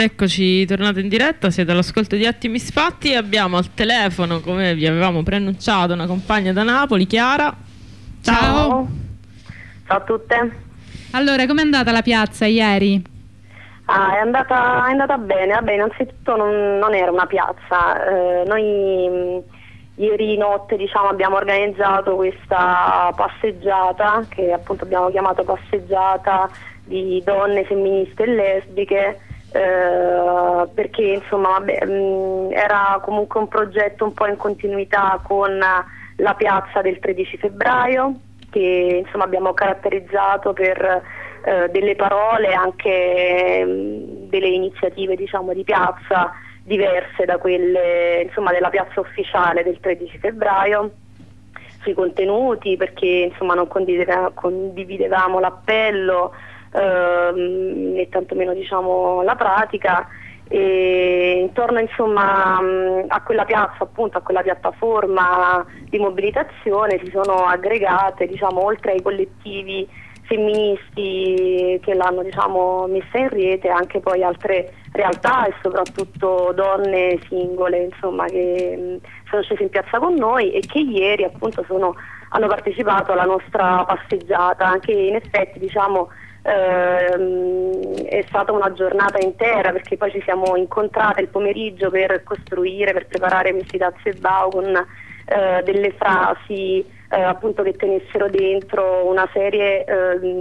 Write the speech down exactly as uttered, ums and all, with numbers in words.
Eccoci, tornate in diretta, siete all'ascolto di Atti Misfatti e abbiamo al telefono, come vi avevamo preannunciato, una compagna da Napoli, Chiara. Ciao. Ciao, Ciao a tutte. Allora, com'è andata la piazza ieri? Ah, è andata, è andata bene. Vabbè, innanzitutto non, non era una piazza. Eh, noi mh, ieri notte diciamo, abbiamo organizzato questa passeggiata, che appunto abbiamo chiamato passeggiata di donne femministe e lesbiche, eh, perché insomma vabbè, mh, era comunque un progetto un po' in continuità con la piazza del tredici febbraio, che insomma abbiamo caratterizzato per eh, delle parole, anche mh, delle iniziative diciamo di piazza diverse da quelle insomma della piazza ufficiale del tredici febbraio, sui contenuti, perché insomma non condivideva, condividevamo l'appello ehm, né tantomeno diciamo la pratica. E intorno insomma a quella piazza, appunto a quella piattaforma di mobilitazione, si sono aggregate diciamo oltre ai collettivi femministi che l'hanno diciamo messa in rete anche poi altre realtà e soprattutto donne singole insomma che mh, sono scese in piazza con noi e che ieri appunto sono, hanno partecipato alla nostra passeggiata. Anche in effetti diciamo ehm, è stata una giornata intera, perché poi ci siamo incontrate il pomeriggio per costruire, per preparare questi Dazebao con eh, delle frasi eh, appunto che tenessero dentro una serie eh,